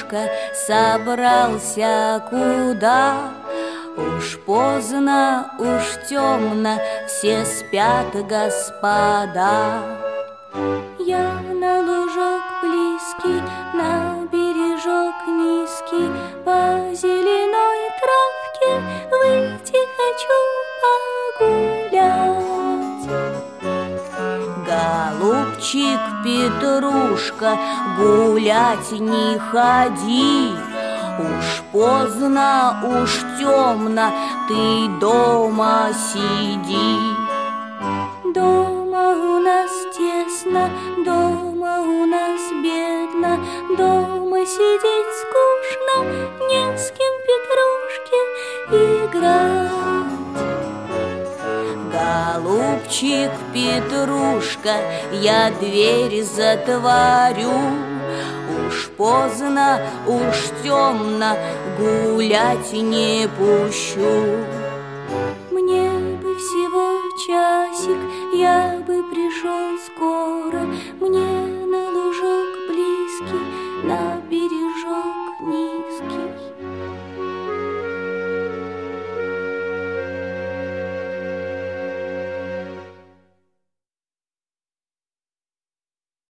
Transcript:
Петрушка собрался куда? Уж поздно, уж темно, все спят, господа. Я на лужок близкий, на бережок низкий, по зеленой травке выйти хочу погулять. Голубчик Петрушка, гулять не ходи, уж поздно, уж темно, ты дома сиди. Дома у нас тесно, дома у нас бедно, дома сидеть скучно, не с кем Петрушке играть. Голубчик Петрушка, я дверь затворю, уж поздно, уж темно, гулять не пущу. Мне бы всего часик, я бы пришел скоро, мне